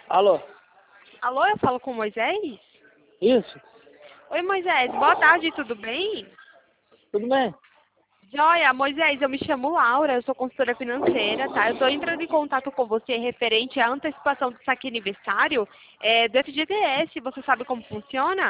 Alô? Alô, eu falo com o Moisés? Isso? Oi, Moisés, boa tarde, tudo bem? Tudo bem? Joia, Moisés, eu me chamo Laura, eu sou consultora financeira, tá? Eu estou entrando em contato com você referente à antecipação do saque aniversário do FGTS. Você sabe como funciona?